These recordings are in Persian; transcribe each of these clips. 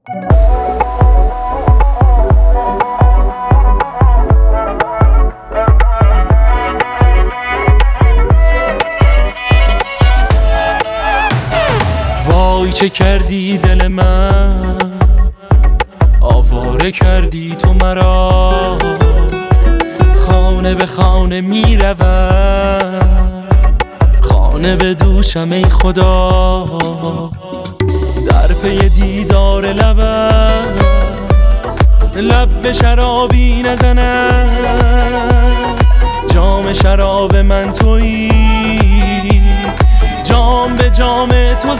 وای چه کردی دل من، آواره کردی تو مرا. خانه به خانه می روم، خانه به دوشم ای خدا. در پی دیدار لبت، لب به شرابی نزنم. جام شراب من تویی، جام به جام تو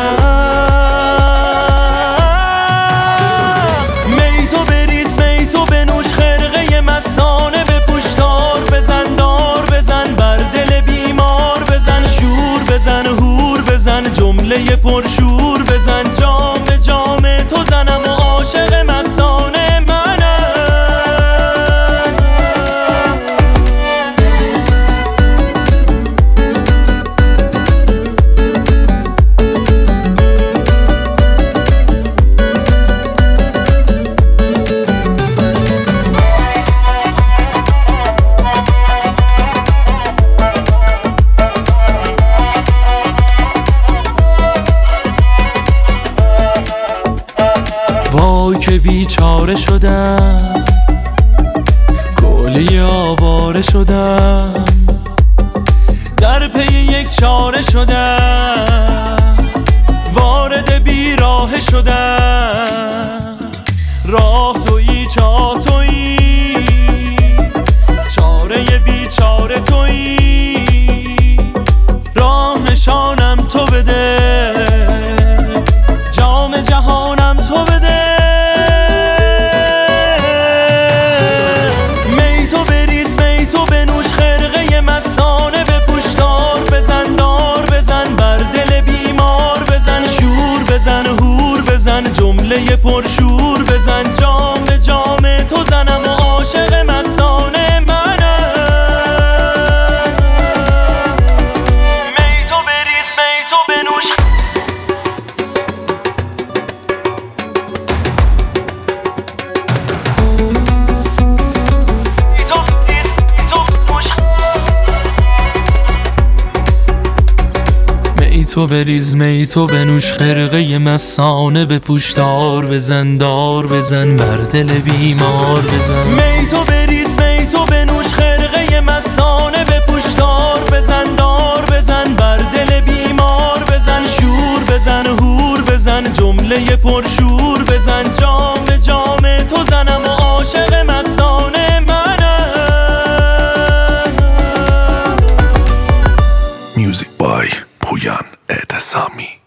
زنم. می تو بریز می تو بنوش، خرقه مستانه بپوش. دار بزن دار بزن، بر دل بیمار بزن. شور بزن هور بزن، جمله پرشور بزن. جام به جام تو زنم و عاشق مستانه منم. وای که بیچاره شدم، کلی آواره شدم. در پی یک چاره شدم، وارد بیراه شدم. راه تویی چاه تویی، چاره بیچاره تویی. راه نشانم تو بده، جام جهانم تو بده. می تو بریز می تو بنوش، خرقه مستانه بپوش. دار بزن دار بزن، بر دل بیمار بزن. شور بزن هور بزن، جمله پرشور بزن. جام به جام تو زنم و عاشق مستانه منم. می تو بریز می تو بنوش. می تو بریز می تو بنوش، خرقه مستانه بپوش. دار بزن دار بزن، بر دل بیمار بزن. می تو بریز می تو بنوش، خرقه مستانه بپوش. دار بزن دار بزن، بر دل بیمار بزن. شور بزن هور بزن، جمله پرشور بزن. جام به جام تو زنم و عاشق مستانه منم. Music by پویان اعتصامی.